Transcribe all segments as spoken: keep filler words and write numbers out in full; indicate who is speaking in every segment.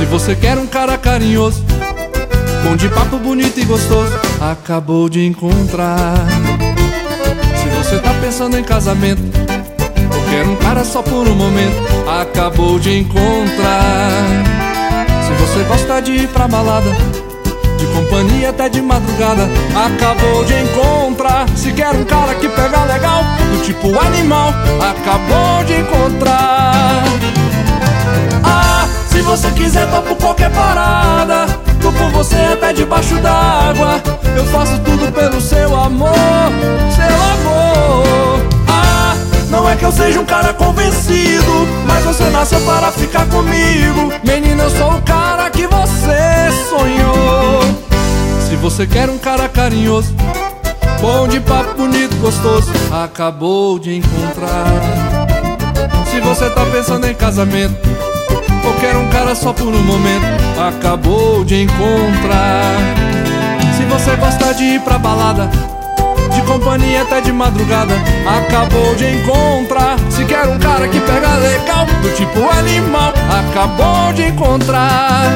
Speaker 1: você quer um cara carinhoso, bom de papo, bonito e gostoso, acabou de encontrar. Se você tá pensando em casamento, ou quer um cara só por um momento, acabou de encontrar. Se você gosta de ir pra balada, de companhia até de madrugada, acabou de encontrar. Se quer um cara que pega legal, do tipo animal, acabou de encontrar. Ah, se você quiser topo qualquer parada, tô com você até debaixo d'água. Eu faço tudo pelo seu amor, seu amor. Ah, não é que eu seja um cara convencido, mas você nasceu para ficar comigo. Menina, eu sou o cara que você sonhou. Se você quer um cara carinhoso, bom de papo, bonito, gostoso, acabou de encontrar. Se você tá pensando em casamento, ou quer um cara só por um momento, acabou de encontrar. Se você gosta de ir pra balada, de companhia até de madrugada, acabou de encontrar. Se quer um cara que pega legal, do tipo animal, acabou de encontrar.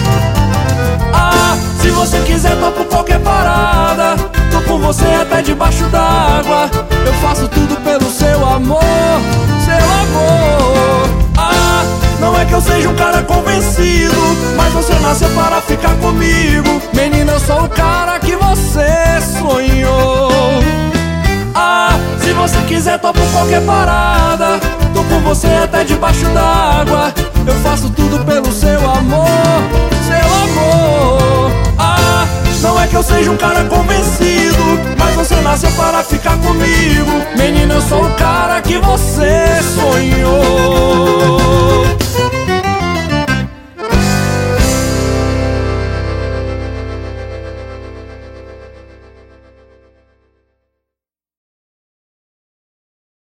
Speaker 1: Ah, se você quiser topo qualquer parada, tô com você até debaixo d'água. Eu faço tudo pelo seu amor, seu amor. Ah, não é que eu seja um cara convencido, mas você nasceu para ficar comigo. Menina, eu sou o cara que você sonhou. Ah, se você quiser topo qualquer parada, tô com você até debaixo d'água. Eu faço tudo pelo seu amor, seu amor. Ah, não é que eu seja um cara convencido, mas você nasceu para ficar comigo. Menina, eu sou o cara que você